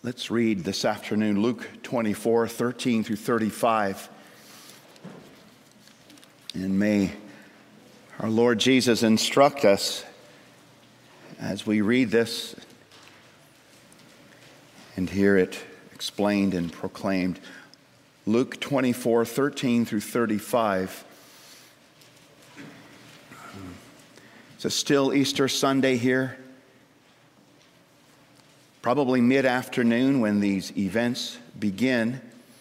Let's read this afternoon Luke 24, 13 through 35. And may our Lord Jesus instruct us as we read this and hear it explained and proclaimed. Luke 24, 13 through 35. It's a still Easter Sunday here. Probably mid-afternoon when these events begin.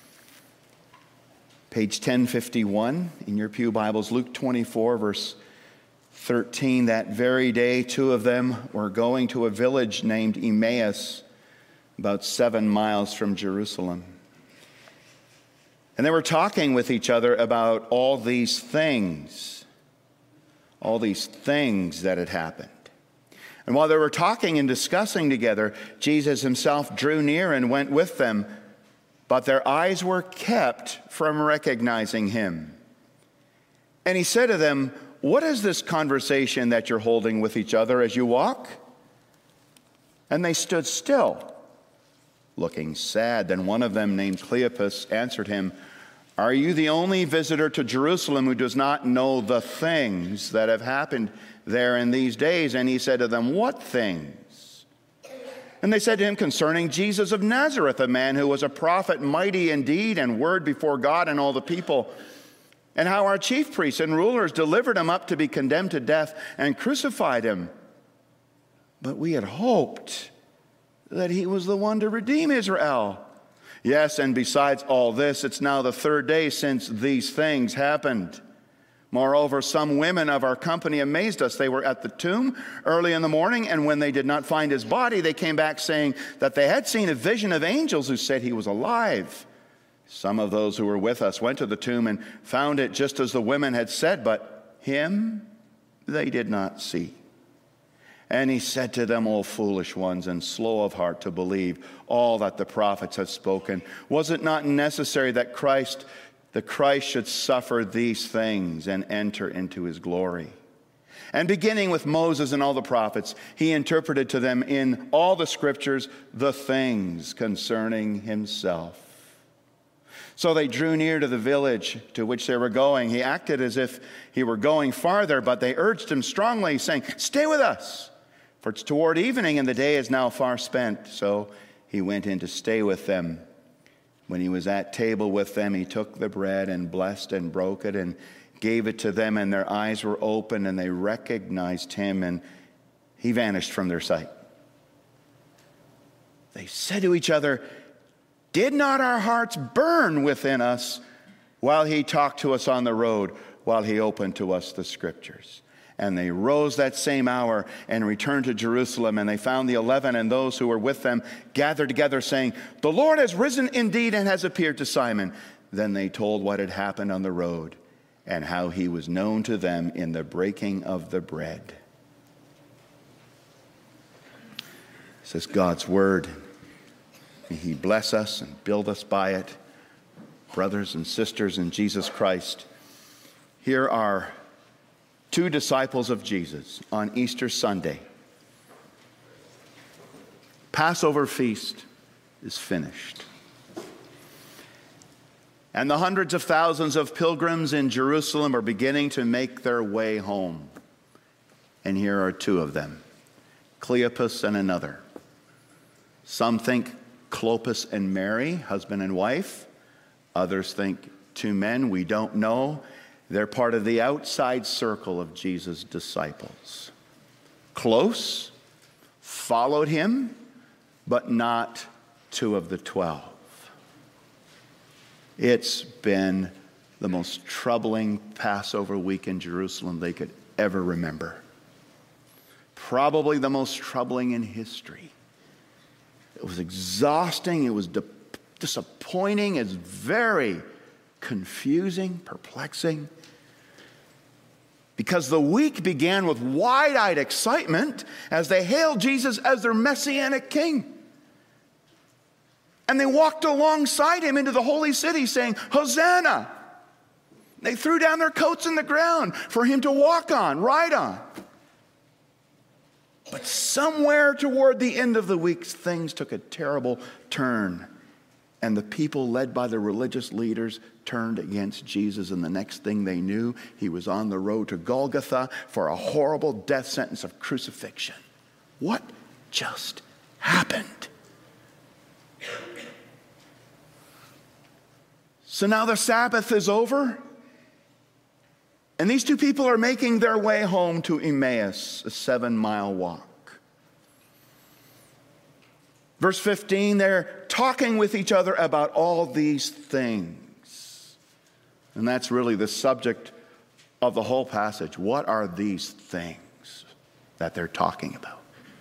Page 1051 in your pew Bibles, Luke 24, verse 13. That very day, two of them were going to a village named Emmaus, about 7 miles from Jerusalem. And they were talking with each other about all these things that had happened. And while they were talking and discussing together, Jesus himself drew near and went with them, but their eyes were kept from recognizing him. And he said to them, "What is this conversation that you're holding with each other as you walk?" And they stood still, looking sad. Then one of them, named Cleopas, answered him, "Are you the only visitor to Jerusalem who does not know the things that have happened there in these days?" And he said to them, "What things?" And they said to him, "Concerning Jesus of Nazareth, a man who was a prophet, mighty in deed and word before God and all the people, and how our chief priests and rulers delivered him up to be condemned to death and crucified him. But we had hoped that he was the one to redeem Israel. Yes, and besides all this, it's now the third day since these things happened. Moreover, some women of our company amazed us. They were at the tomb early in the morning, and when they did not find his body, they came back saying that they had seen a vision of angels who said he was alive. Some of those who were with us went to the tomb and found it just as the women had said, but him they did not see." And he said to them, "O foolish ones and slow of heart to believe all that the prophets have spoken. Was it not necessary that the Christ should suffer these things and enter into his glory?" And beginning with Moses and all the prophets, he interpreted to them in all the scriptures the things concerning himself. So they drew near to the village to which they were going. He acted as if he were going farther, but they urged him strongly, saying, "Stay with us, for it's toward evening, and the day is now far spent." So he went in to stay with them. When he was at table with them, he took the bread and blessed and broke it and gave it to them, and their eyes were opened, and they recognized him, and he vanished from their sight. They said to each other, "Did not our hearts burn within us while he talked to us on the road, while he opened to us the scriptures?" And they rose that same hour and returned to Jerusalem. And they found the 11 and those who were with them gathered together, saying, "The Lord has risen indeed and has appeared to Simon." Then they told what had happened on the road and how he was known to them in the breaking of the bread. This is God's word. May he bless us and build us by it. Brothers and sisters in Jesus Christ, here are two disciples of Jesus on Easter Sunday. Passover feast is finished. And the hundreds of thousands of pilgrims in Jerusalem are beginning to make their way home. And here are two of them, Cleopas and another. Some think Clopas and Mary, husband and wife. Others think two men, we don't know. They're part of the outside circle of Jesus' disciples. Close, followed him, but not two of the 12. It's been the most troubling Passover week in Jerusalem they could ever remember. Probably the most troubling in history. It was exhausting. It was disappointing. It's very confusing, perplexing. Because the week began with wide-eyed excitement as they hailed Jesus as their messianic king. And they walked alongside him into the holy city saying, "Hosanna!" They threw down their coats in the ground for him to walk on, ride on. But somewhere toward the end of the week, things took a terrible turn. And the people, led by the religious leaders, turned against Jesus. And the next thing they knew, he was on the road to Golgotha for a horrible death sentence of crucifixion. What just happened? So now the Sabbath is over. And these two people are making their way home to Emmaus, a 7-mile walk. Verse 15, they're talking with each other about all these things. And that's really the subject of the whole passage. What are these things that they're talking about?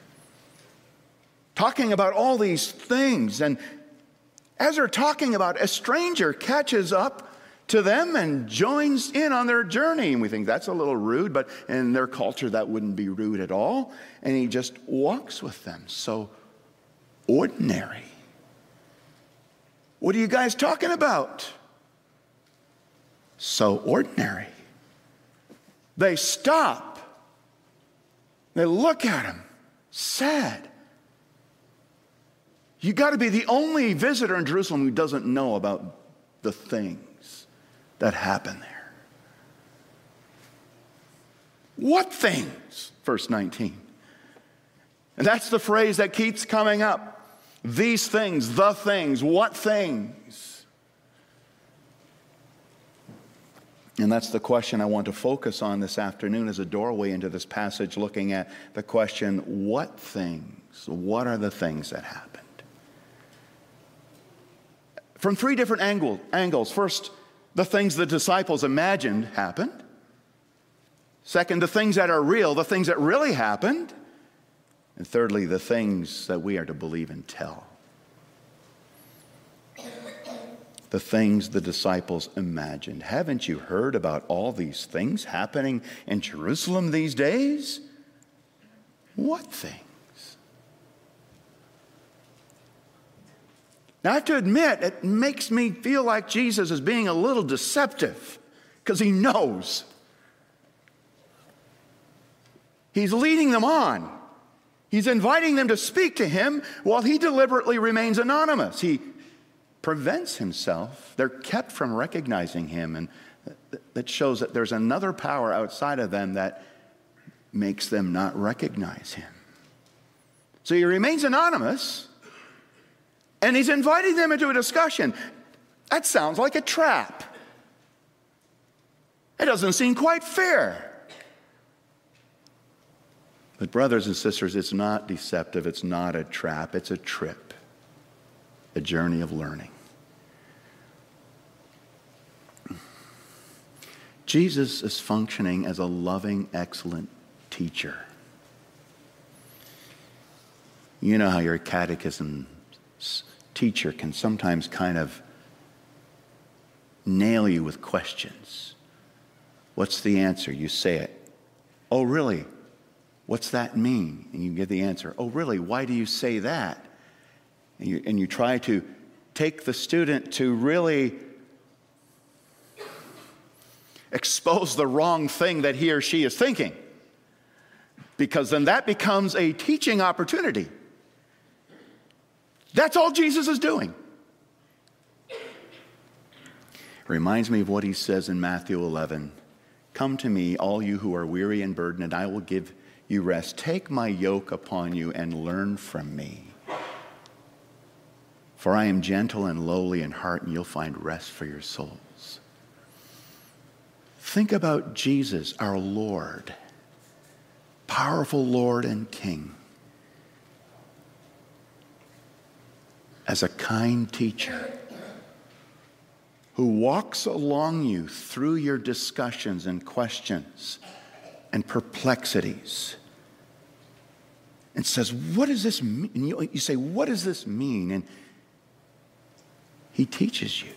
Talking about all these things. And as they're talking about, a stranger catches up to them and joins in on their journey. And we think that's a little rude, but in their culture that wouldn't be rude at all. And he just walks with them. So ordinary. What are you guys talking about? So ordinary. They stop. They look at him, sad. You got to be the only visitor in Jerusalem who doesn't know about the things that happen there. What things? Verse 19. And that's the phrase that keeps coming up. These things, the things, what things? And that's the question I want to focus on this afternoon as a doorway into this passage, looking at the question, what things? What are the things that happened? From three different angles. First, the things the disciples imagined happened. Second, the things that are real, the things that really happened. And thirdly, the things that we are to believe and tell. The things the disciples imagined. Haven't you heard about all these things happening in Jerusalem these days? What things? Now, I have to admit, it makes me feel like Jesus is being a little deceptive because he knows. He's leading them on. He's inviting them to speak to him while he deliberately remains anonymous. He prevents himself. They're kept from recognizing him, and that shows that there's another power outside of them that makes them not recognize him. So he remains anonymous. And he's inviting them into a discussion. That sounds like a trap. It doesn't seem quite fair. But brothers and sisters, it's not deceptive. It's not a trap. It's a trip. A journey of learning. Jesus is functioning as a loving, excellent teacher. You know how your catechism teacher can sometimes kind of nail you with questions. What's the answer? You say it. Oh, really? What's that mean? And you get the answer. Oh, really? Why do you say that? And you try to take the student to really expose the wrong thing that he or she is thinking. Because then that becomes a teaching opportunity. That's all Jesus is doing. It reminds me of what he says in Matthew 11. Come to me, all you who are weary and burdened, and I will give you rest. Take my yoke upon you and learn from me. For I am gentle and lowly in heart, and you'll find rest for your souls. Think about Jesus, our Lord, powerful Lord and King, as a kind teacher who walks along you through your discussions and questions and perplexities and says, what does this mean? And you say, what does this mean? And he teaches you.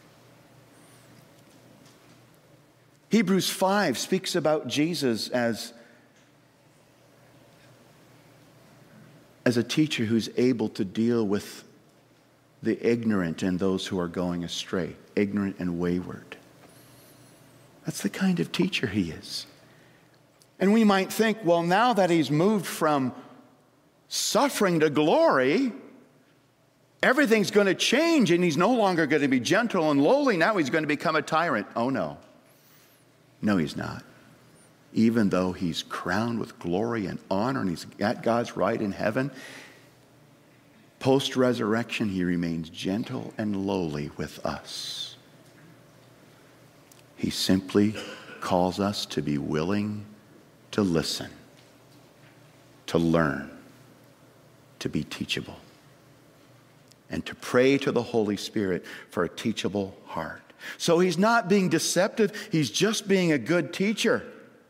Hebrews 5 speaks about Jesus as a teacher who's able to deal with the ignorant and those who are going astray, ignorant and wayward. That's the kind of teacher he is. And we might think, well, now that he's moved from suffering to glory, everything's going to change and he's no longer going to be gentle and lowly. Now he's going to become a tyrant. Oh, no. No, he's not. Even though he's crowned with glory and honor and he's at God's right in heaven, post-resurrection, he remains gentle and lowly with us. He simply calls us to be willing to listen, to learn, to be teachable, and to pray to the Holy Spirit for a teachable heart. So he's not being deceptive, he's just being a good teacher.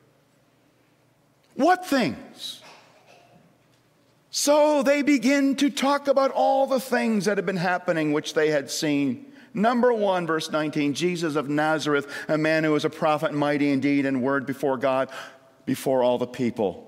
What things? So they begin to talk about all the things that had been happening which they had seen. Number 1, verse 19, Jesus of Nazareth, a man who was a prophet, mighty in deed and word before God, before all the people.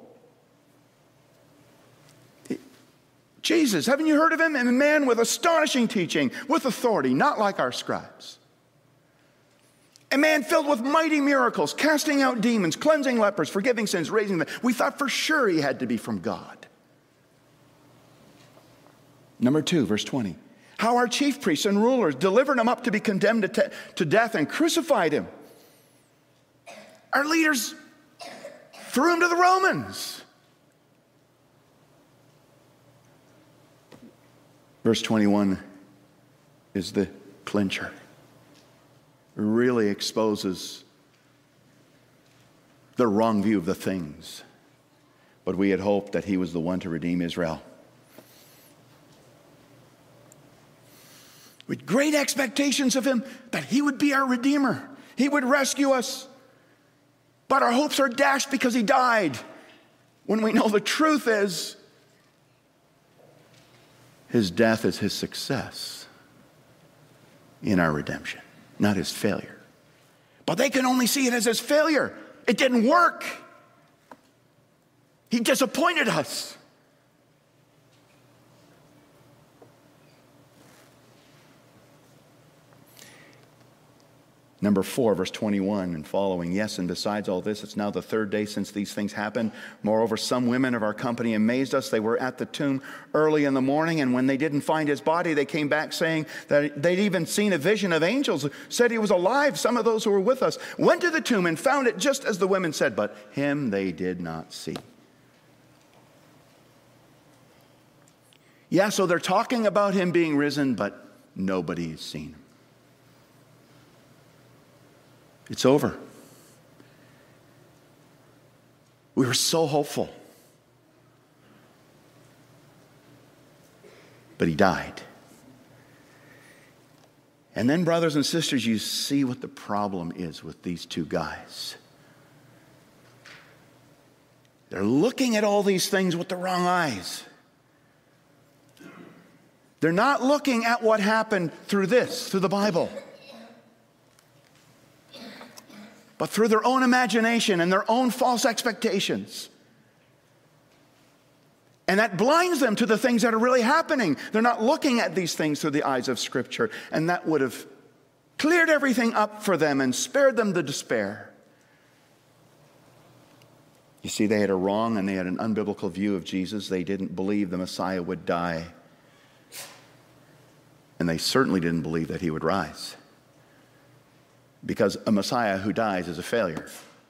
Jesus, haven't you heard of him? A man with astonishing teaching, with authority, not like our scribes. A man filled with mighty miracles, casting out demons, cleansing lepers, forgiving sins, raising them. We thought for sure he had to be from God. Number 2, verse 20. How our chief priests and rulers delivered him up to be condemned to death and crucified him. Our leaders threw him to the Romans. Verse 21 is the clincher. It really exposes the wrong view of the things. But we had hoped that he was the one to redeem Israel. With great expectations of him, that he would be our Redeemer. He would rescue us. But our hopes are dashed because he died. When we know the truth is, his death is his success in our redemption, not his failure. But they can only see it as his failure. It didn't work. He disappointed us. Number 4, verse 21 and following. Yes, and besides all this, it's now the 3rd day since these things happened. Moreover, some women of our company amazed us. They were at the tomb early in the morning, and when they didn't find his body, they came back saying that they'd even seen a vision of angels, said he was alive. Some of those who were with us went to the tomb and found it just as the women said, but him they did not see. Yeah, so they're talking about him being risen, but nobody's seen him. It's over. We were so hopeful. But he died. And then, brothers and sisters, you see what the problem is with these two guys. They're looking at all these things with the wrong eyes. They're not looking at what happened through the Bible. But through their own imagination and their own false expectations. And that blinds them to the things that are really happening. They're not looking at these things through the eyes of Scripture. And that would have cleared everything up for them and spared them the despair. You see, they had a wrong and they had an unbiblical view of Jesus. They didn't believe the Messiah would die. And they certainly didn't believe that he would rise. Because a Messiah who dies is a failure.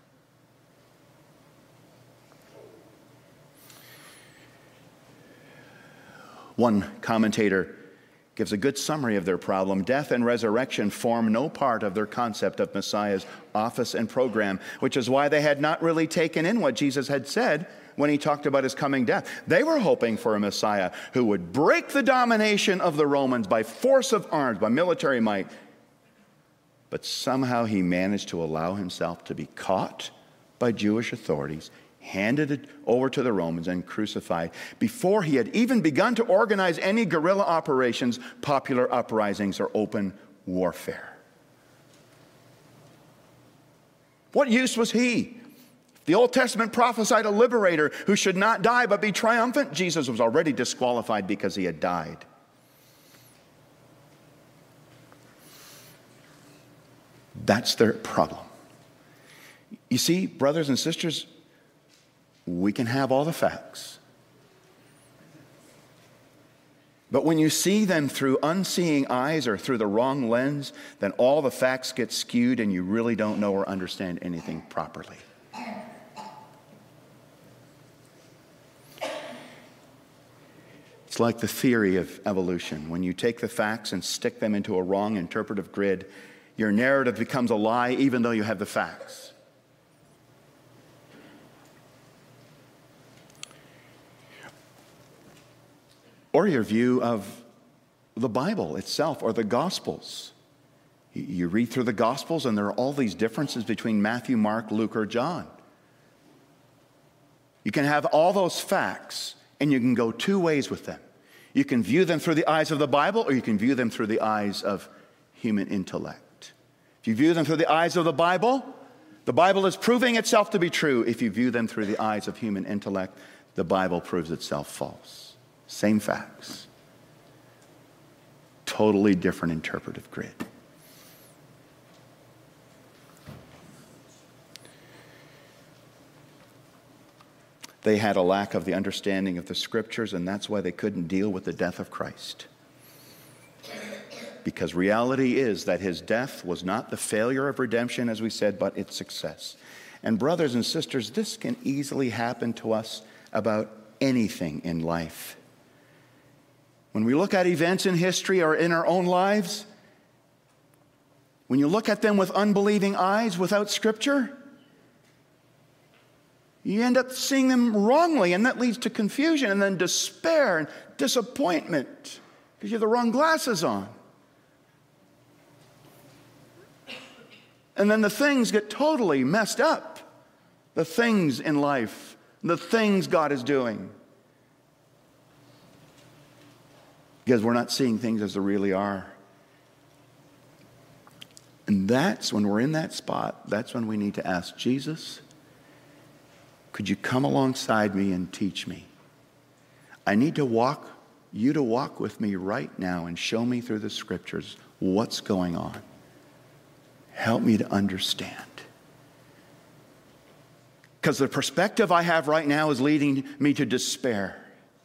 One commentator gives a good summary of their problem. Death and resurrection form no part of their concept of Messiah's office and program, which is why they had not really taken in what Jesus had said when he talked about his coming death. They were hoping for a Messiah who would break the domination of the Romans by force of arms, by military might. But somehow he managed to allow himself to be caught by Jewish authorities, handed it over to the Romans, and crucified before he had even begun to organize any guerrilla operations, popular uprisings, or open warfare. What use was he? The Old Testament prophesied a liberator who should not die but be triumphant. Jesus was already disqualified because he had died. That's their problem. You see, brothers and sisters, We can have all the facts. But when you see them through unseeing eyes or through the wrong lens, then all the facts get skewed and you really don't know or understand anything properly. It's like the theory of evolution. When you take the facts and stick them into a wrong interpretive grid, your narrative becomes a lie even though you have the facts. Or your view of the Bible itself or the Gospels. You read through the Gospels and there are all these differences between Matthew, Mark, Luke, or John. You can have all those facts and you can go two ways with them. You can view them through the eyes of the Bible or you can view them through the eyes of human intellect. If you view them through the eyes of the Bible is proving itself to be true. If you view them through the eyes of human intellect, the Bible proves itself false. Same facts. Totally different interpretive grid. They had a lack of the understanding of the Scriptures, and that's why they couldn't deal with the death of Christ. Because reality is that his death was not the failure of redemption, as we said, but its success. And brothers and sisters, this can easily happen to us about anything in life. When we look at events in history or in our own lives, when you look at them with unbelieving eyes without Scripture, you end up seeing them wrongly, and that leads to confusion and then despair and disappointment because you have the wrong glasses on. And then the things get totally messed up. The things in life, the things God is doing. Because we're not seeing things as they really are. And that's when we're in that spot, that's when we need to ask Jesus, could you come alongside me and teach me? I need you to walk with me right now and show me through the Scriptures what's going on. Help me to understand. Because the perspective I have right now is leading me to despair.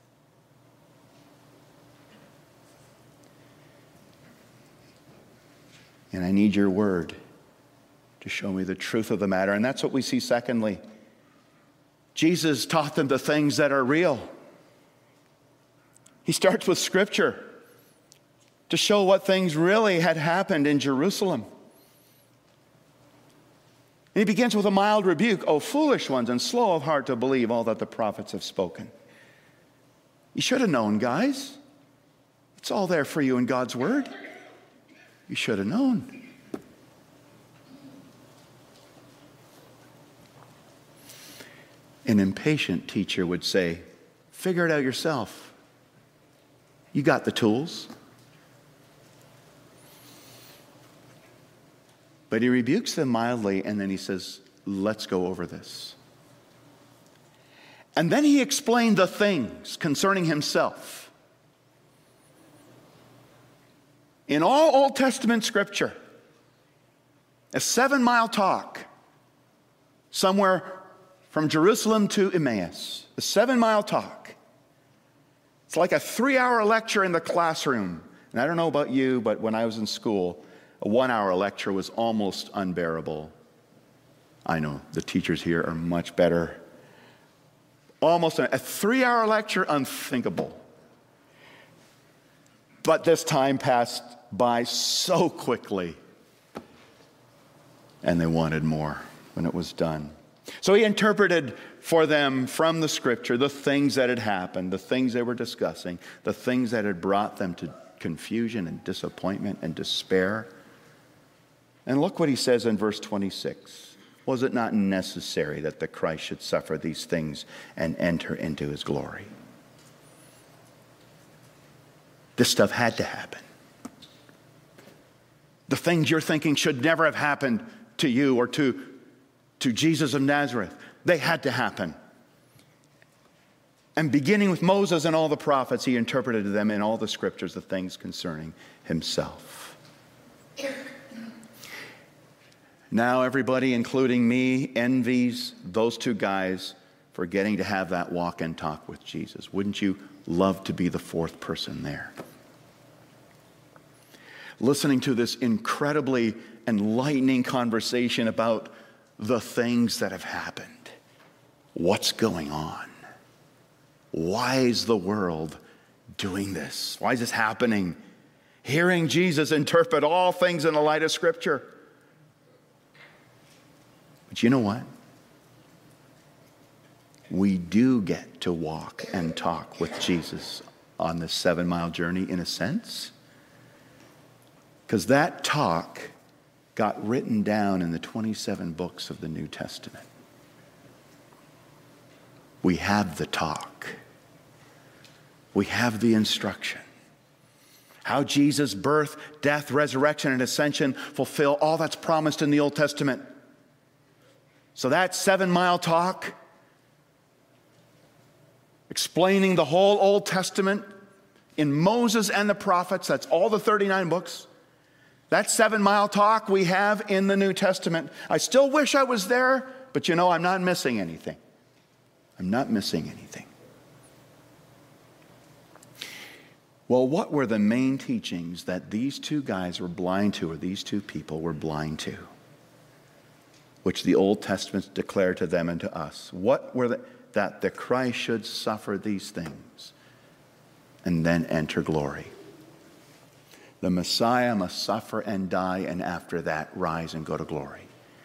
And I need your word to show me the truth of the matter. And that's what we see secondly. Jesus taught them the things that are real. He starts with Scripture to show what things really had happened in Jerusalem. And he begins with a mild rebuke. "O foolish ones and slow of heart to believe all that the prophets have spoken." You should have known, guys. It's all there for you in God's word. You should have known. An impatient teacher would say, figure it out yourself. You got the tools. But he rebukes them mildly, and then he says, let's go over this. And then he explained the things concerning himself. In all Old Testament Scripture, a 7-mile talk somewhere from Jerusalem to Emmaus, a 7-mile talk. It's like a 3-hour lecture in the classroom. And I don't know about you, but when I was in school, a 1-hour lecture was almost unbearable. I know the teachers here are much better. Almost a 3-hour lecture, unthinkable. But this time passed by so quickly, and they wanted more when it was done. So he interpreted for them from the Scripture the things that had happened, the things they were discussing, the things that had brought them to confusion and disappointment and despair. And look what he says in verse 26. Was it not necessary that the Christ should suffer these things and enter into his glory? This stuff had to happen. The things you're thinking should never have happened to you or to Jesus of Nazareth. They had to happen. And beginning with Moses and all the prophets, he interpreted to them in all the Scriptures the things concerning himself. Now everybody, including me, envies those two guys for getting to have that walk and talk with Jesus. Wouldn't you love to be the fourth person there? Listening to this incredibly enlightening conversation about the things that have happened. What's going on? Why is the world doing this? Why is this happening? Hearing Jesus interpret all things in the light of Scripture. But you know what? We do get to walk and talk with Jesus on this 7-mile journey in a sense. Because that talk got written down in the 27 books of the New Testament. We have the talk. We have the instruction. How Jesus' birth, death, resurrection, and ascension fulfill all that's promised in the Old Testament. So that 7-mile talk, explaining the whole Old Testament in Moses and the prophets, that's all the 39 books. That 7-mile talk we have in the New Testament. I still wish I was there, but you know, I'm not missing anything. I'm not missing anything. Well, what were the main teachings that these two guys were blind to, or these two people were blind to, which the Old Testament declared to them and to us? What were that the Christ should suffer these things and then enter glory? The Messiah must suffer and die, and after that rise and go to glory.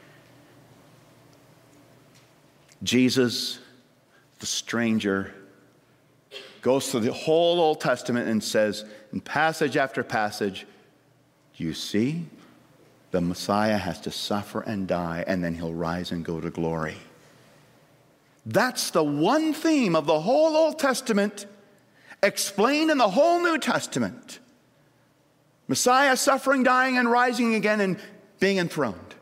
Jesus, the stranger, goes through the whole Old Testament and says, in passage after passage, you see, the Messiah has to suffer and die, and then he'll rise and go to glory. That's the one theme of the whole Old Testament explained in the whole New Testament. Messiah suffering, dying, and rising again and being enthroned.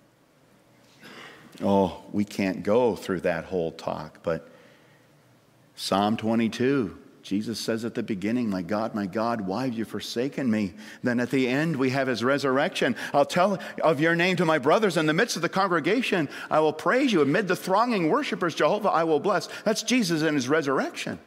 Oh, we can't go through that whole talk, but Psalm 22, Jesus says at the beginning, my God, why have you forsaken me? Then at the end, we have his resurrection. I'll tell of your name to my brothers. In the midst of the congregation, I will praise you. Amid the thronging worshipers, Jehovah, I will bless. That's Jesus and his resurrection.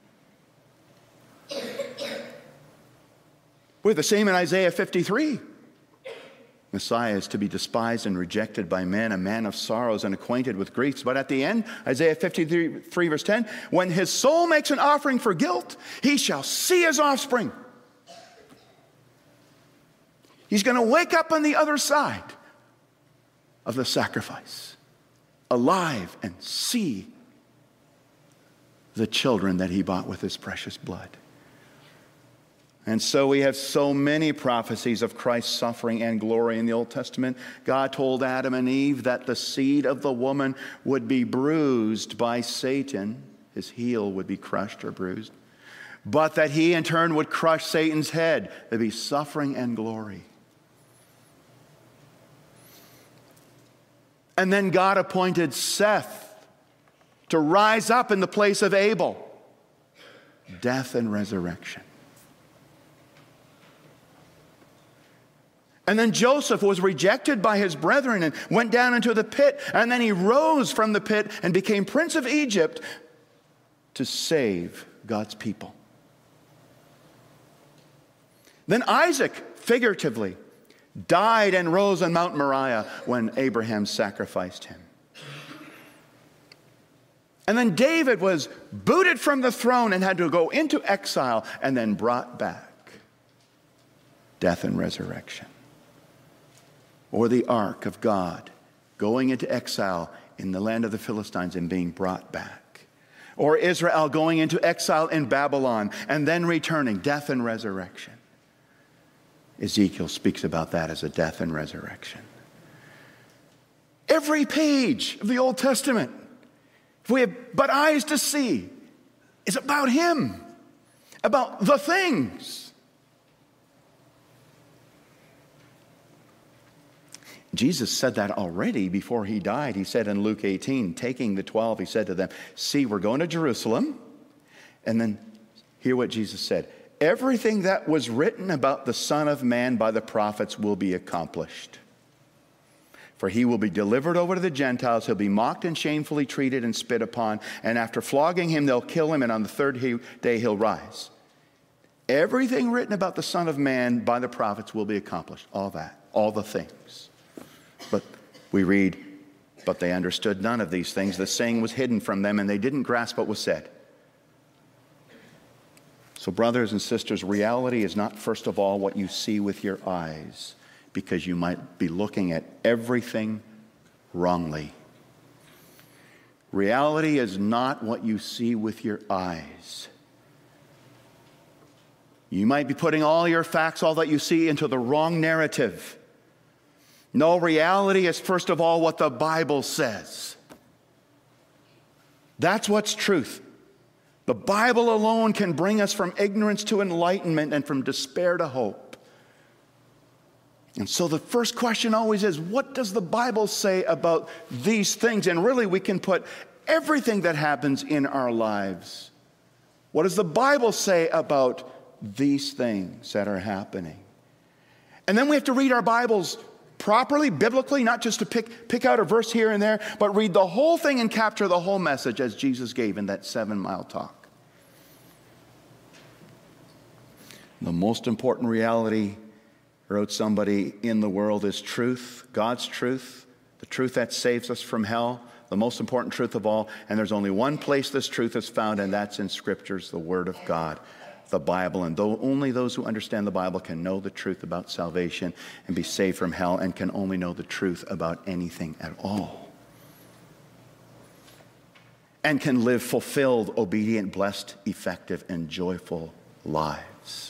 We're the same in Isaiah 53. Messiah is to be despised and rejected by men, a man of sorrows and acquainted with griefs. But at the end, Isaiah 53 verse 10, when his soul makes an offering for guilt, he shall see his offspring. He's going to wake up on the other side of the sacrifice, alive, and see the children that he bought with his precious blood. And so we have so many prophecies of Christ's suffering and glory in the Old Testament. God told Adam and Eve that the seed of the woman would be bruised by Satan. His heel would be crushed or bruised. But that he in turn would crush Satan's head. There'd be suffering and glory. And then God appointed Seth to rise up in the place of Abel. Death and resurrection. And then Joseph was rejected by his brethren and went down into the pit. And then he rose from the pit and became Prince of Egypt to save God's people. Then Isaac, figuratively, died and rose on Mount Moriah when Abraham sacrificed him. And then David was booted from the throne and had to go into exile and then brought back. Death and resurrection. Or the ark of God going into exile in the land of the Philistines and being brought back. Or Israel going into exile in Babylon and then returning. Death and resurrection. Ezekiel speaks about that as a death and resurrection. Every page of the Old Testament, if we have but eyes to see, is about him, about the things. Jesus said that already before he died. He said in Luke 18, taking the 12, he said to them, see, we're going to Jerusalem. And then hear what Jesus said. Everything that was written about the Son of Man by the prophets will be accomplished. For he will be delivered over to the Gentiles. He'll be mocked and shamefully treated and spit upon. And after flogging him, they'll kill him. And on the third day, he'll rise. Everything written about the Son of Man by the prophets will be accomplished. All that. All the things. But we read, but they understood none of these things. The saying was hidden from them, and they didn't grasp what was said. So brothers and sisters, reality is not first of all what you see with your eyes, because you might be looking at everything wrongly. Reality is not what you see with your eyes. You might be putting all your facts, all that you see, into the wrong narrative. No, reality is first of all what the Bible says. That's what's truth. The Bible alone can bring us from ignorance to enlightenment and from despair to hope. And so the first question always is, what does the Bible say about these things? And really, we can put everything that happens in our lives. What does the Bible say about these things that are happening? And then we have to read our Bibles properly, biblically, not just to pick out a verse here and there, but read the whole thing and capture the whole message as Jesus gave in that 7-mile talk. The most important reality, wrote somebody, in the world is truth, God's truth, the truth that saves us from hell, the most important truth of all. And there's only one place this truth is found, and that's in Scriptures, the Word of God, the Bible. And only those who understand the Bible can know the truth about salvation and be saved from hell, and can only know the truth about anything at all. And can live fulfilled, obedient, blessed, effective, and joyful lives.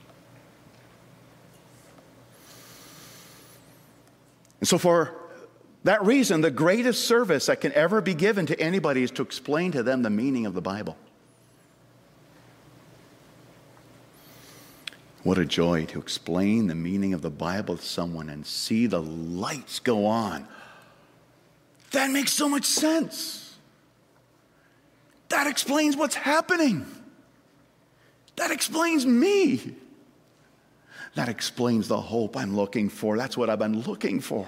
And so for that reason, the greatest service that can ever be given to anybody is to explain to them the meaning of the Bible. What a joy to explain the meaning of the Bible to someone and see the lights go on. That makes so much sense. That explains what's happening. That explains me. That explains the hope I'm looking for. That's what I've been looking for.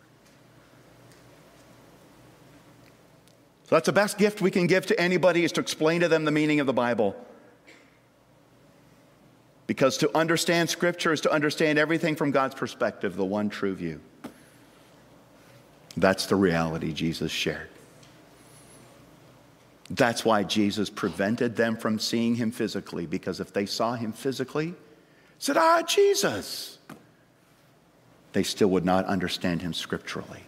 So that's the best gift we can give to anybody, is to explain to them the meaning of the Bible. Because to understand Scripture is to understand everything from God's perspective, the one true view. That's the reality Jesus shared. That's why Jesus prevented them from seeing him physically, because if they saw him physically, said, Jesus, they still would not understand him scripturally.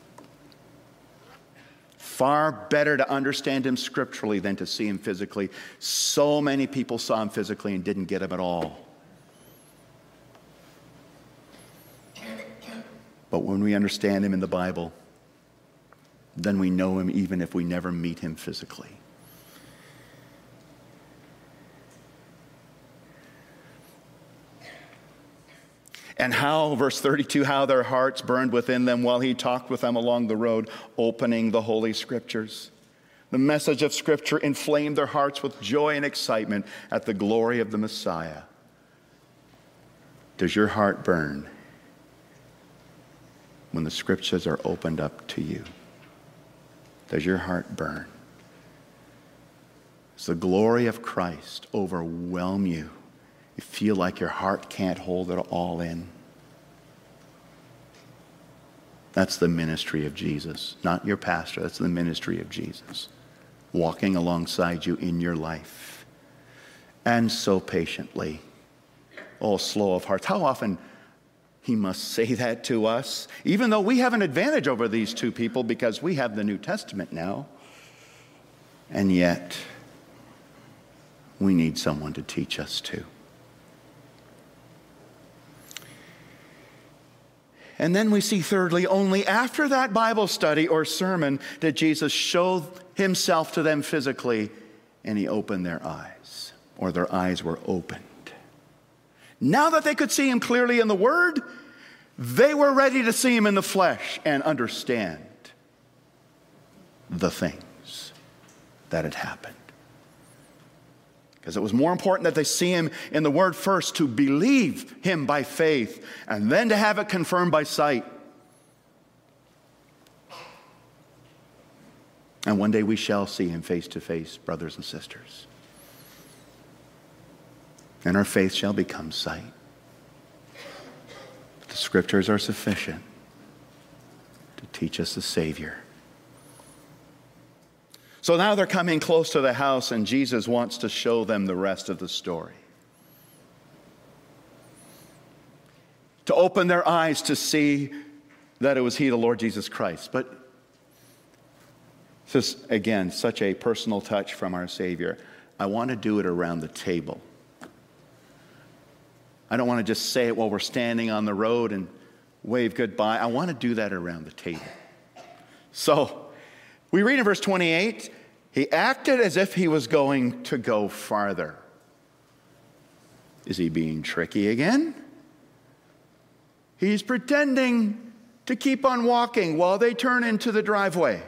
Far better to understand him scripturally than to see him physically. So many people saw him physically and didn't get him at all. But when we understand him in the Bible, then we know him even if we never meet him physically. And how, verse 32, how their hearts burned within them while he talked with them along the road, opening the Holy Scriptures. The message of Scripture inflamed their hearts with joy and excitement at the glory of the Messiah. Does your heart burn when the Scriptures are opened up to you? Does your heart burn? Does the glory of Christ overwhelm you? You feel like your heart can't hold it all in? That's the ministry of Jesus. Not your pastor, that's the ministry of Jesus. Walking alongside you in your life. And so patiently. Oh, slow of heart. How often he must say that to us, even though we have an advantage over these two people because we have the New Testament now. And yet, we need someone to teach us too. And then we see, thirdly, only after that Bible study or sermon did Jesus show himself to them physically, and he opened their eyes, or their eyes were opened. Now that they could see him clearly in the Word, they were ready to see him in the flesh and understand the things that had happened. Because it was more important that they see him in the Word first, to believe him by faith, and then to have it confirmed by sight. And one day we shall see him face to face, brothers and sisters. And our faith shall become sight. The Scriptures are sufficient to teach us the Savior. So now they're coming close to the house, and Jesus wants to show them the rest of the story. To open their eyes to see that it was he, the Lord Jesus Christ. But this is, again, such a personal touch from our Savior. I want to do it around the table. I don't want to just say it while we're standing on the road and wave goodbye. I want to do that around the table. So we read in verse 28, he acted as if he was going to go farther. Is he being tricky again? He's pretending to keep on walking while they turn into the driveway.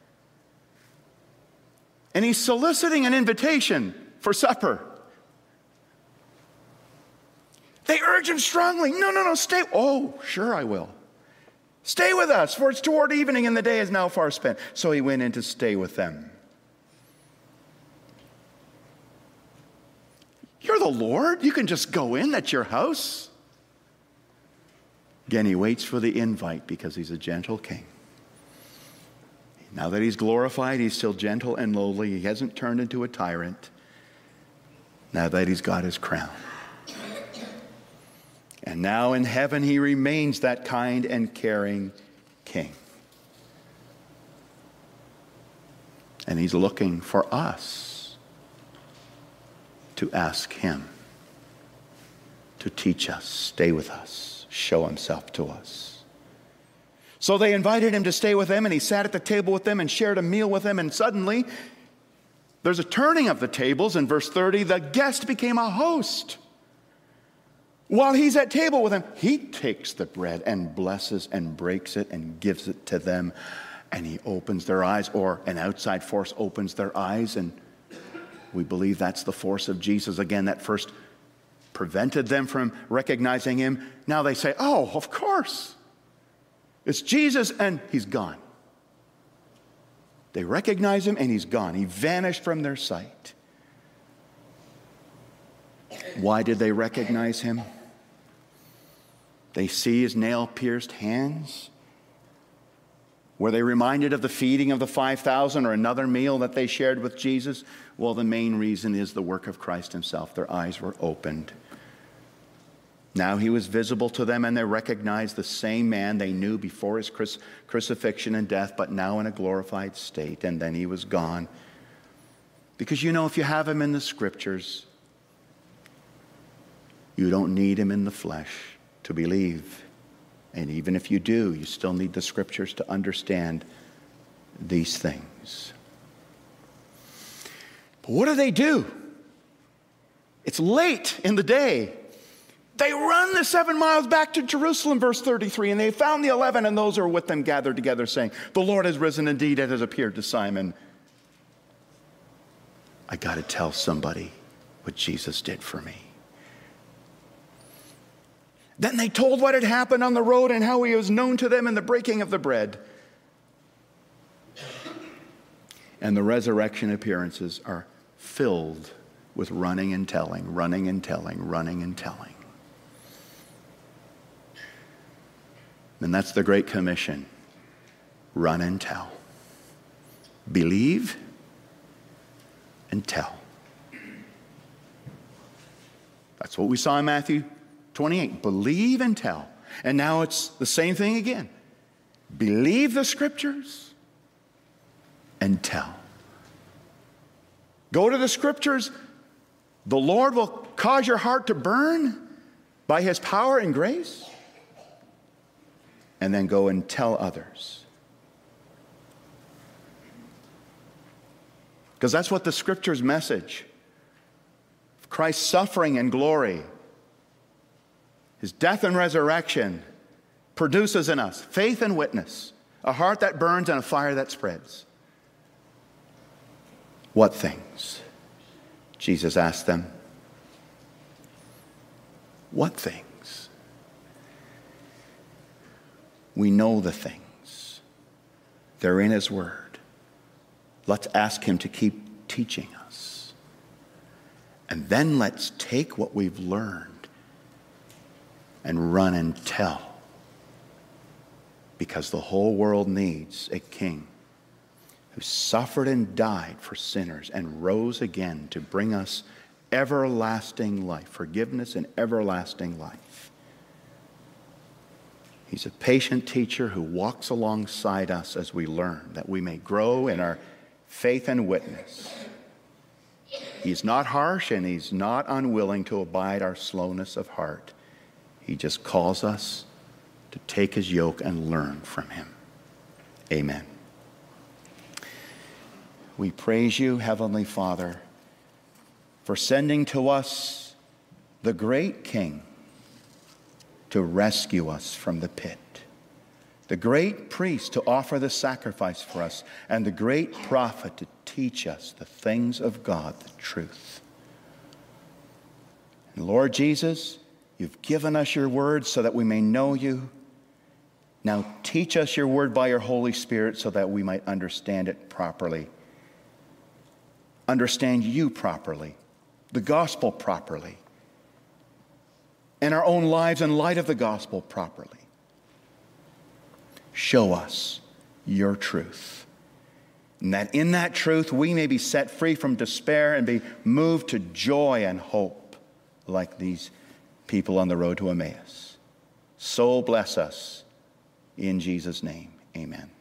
And he's soliciting an invitation for supper. They urge him strongly. No, stay. Oh, sure I will. Stay with us, for it's toward evening and the day is now far spent. So he went in to stay with them. You're the Lord. You can just go in. That's your house. Again, he waits for the invite because he's a gentle king. Now that he's glorified, he's still gentle and lowly. He hasn't turned into a tyrant. Now that he's got his crown. And now in heaven, he remains that kind and caring king. And he's looking for us to ask him to teach us, stay with us, show himself to us. So they invited him to stay with them, and he sat at the table with them and shared a meal with them. And suddenly, there's a turning of the tables. In verse 30, the guest became a host. While he's at table with them, he takes the bread and blesses and breaks it and gives it to them. And he opens their eyes, or an outside force opens their eyes. And we believe that's the force of Jesus. Again, that first prevented them from recognizing him. Now they say, oh, of course. It's Jesus, and he's gone. They recognize him, and he's gone. He vanished from their sight. Why did they recognize him? They see his nail-pierced hands. Were they reminded of the feeding of the 5,000 or another meal that they shared with Jesus? Well, the main reason is the work of Christ himself. Their eyes were opened. Now he was visible to them, and they recognized the same man they knew before his crucifixion and death, but now in a glorified state. And then he was gone. Because if you have him in the Scriptures, you don't need him in the flesh to believe. And even if you do, you still need the Scriptures to understand these things. But what do? It's late in the day. They run the 7 miles back to Jerusalem, verse 33, and they found the 11, and those who were with them gathered together, saying, the Lord has risen indeed, and has appeared to Simon. I got to tell somebody what Jesus did for me. Then they told what had happened on the road and how he was known to them in the breaking of the bread. And the resurrection appearances are filled with running and telling, running and telling, running and telling. And that's the Great Commission. Run and tell. Believe and tell. That's what we saw in Matthew 28. Believe and tell. And now it's the same thing again. Believe the Scriptures and tell. Go to the Scriptures. The Lord will cause your heart to burn by his power and grace. And then go and tell others. Because that's what the Scripture's message. Christ's suffering and glory, his death and resurrection, produces in us faith and witness, a heart that burns and a fire that spreads. What things? Jesus asked them. What things? We know the things. They're in his word. Let's ask him to keep teaching us. And then let's take what we've learned and run and tell. Because the whole world needs a king who suffered and died for sinners and rose again to bring us everlasting life, forgiveness and everlasting life. He's a patient teacher who walks alongside us as we learn, that we may grow in our faith and witness. He's not harsh and he's not unwilling to abide our slowness of heart. He just calls us to take his yoke and learn from him. Amen. We praise you, Heavenly Father, for sending to us the great King to rescue us from the pit, the great priest to offer the sacrifice for us, and the great prophet to teach us the things of God, the truth. And Lord Jesus, you've given us your word so that we may know you. Now teach us your word by your Holy Spirit so that we might understand it properly, understand you properly, the gospel properly, and our own lives in light of the gospel properly. Show us your truth, and that in that truth we may be set free from despair and be moved to joy and hope like these people on the road to Emmaus. So bless us in Jesus' name. Amen.